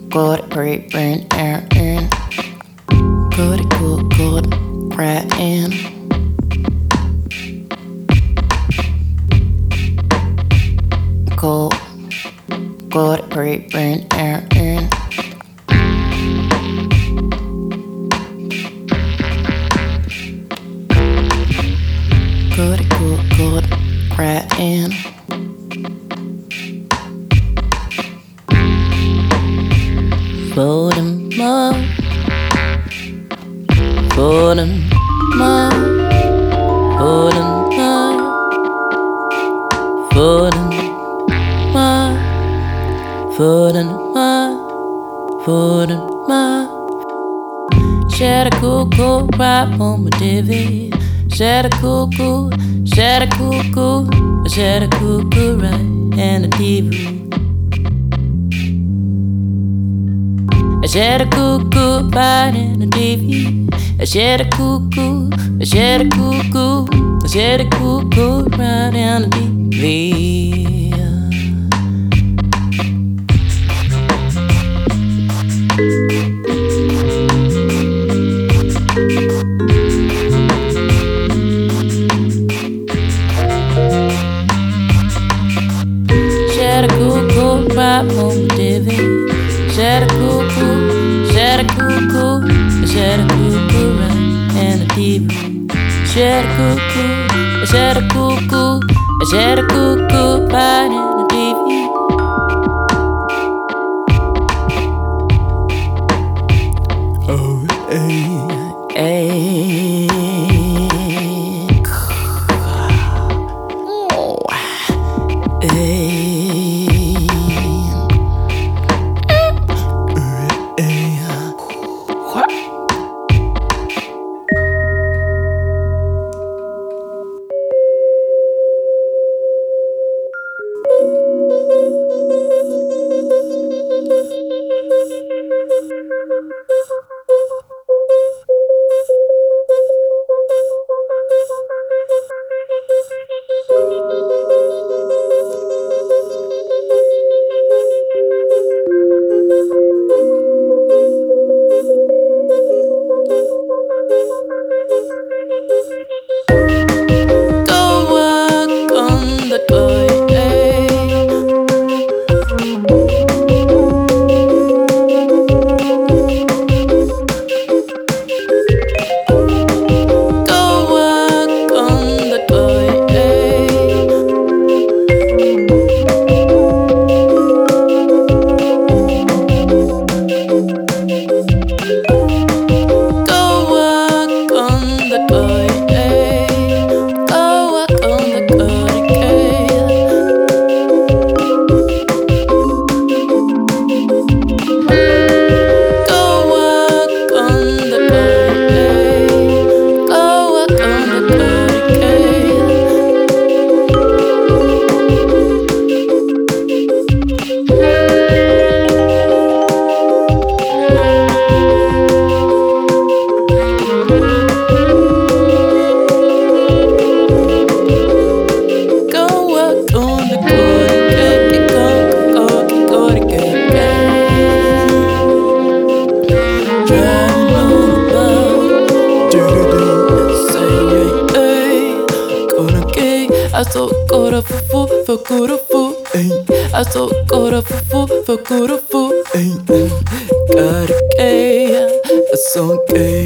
good, great, brain, air, in. Good, right in. Good, great, brain, air, in. Good, right in. For them up, for them up, for them up, for them up, for them up, for them up. Share the cool, right on my divvy. Share the cool, share the cool, share the cool, right and the divvy. I share the cuckoo right in the TV. I share the cuckoo, I share the cuckoo, I share the cuckoo right in the TV. Share the cuckoo right on the TV. Share the cuckoo, share the cuckoo, share the cuckoo right and the TV. Share the cuckoo, share the cuckoo, share the cuckoo right and the TV. Oh, hey, hey. Oh, hey. I so good a fool for good a fool. I so good a fool for good a fool. Got a gay, a song gay,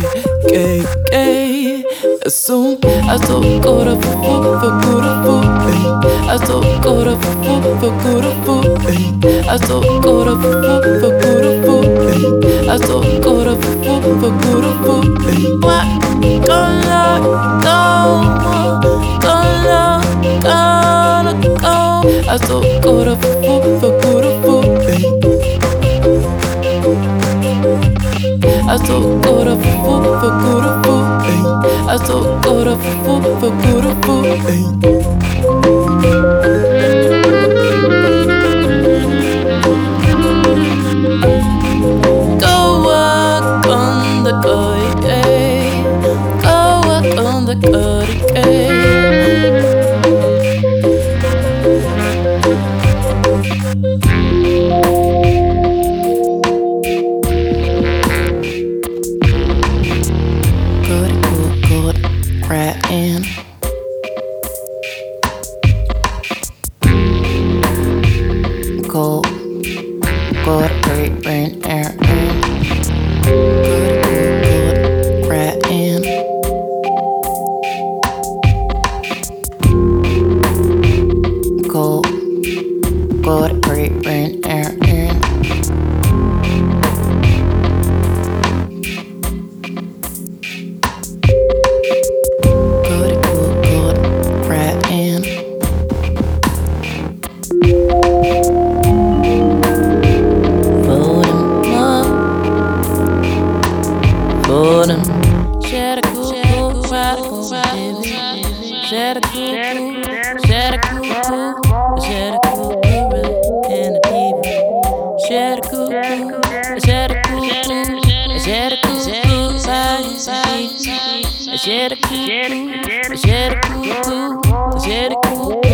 gay. A song I so good a fool for good a fool. I so good a fool for good a fool. I so good a fool for good a fool. I so good a fool for good a fool. What gonna go? Gonna go. I so good a fool for good a fool. I so good a fool for good a fool. I so good a fool for good a fool. Go walk on the gully, go walk on the gully. Cold, cold, rain, air, good, rat in. Cold, cold, rain, air. Share a cool, ride a cool, share a cool, share a cool, share a cool, and a TV. Share a cool, share a cool, share a cool, share a cool, share a cool, share a cool.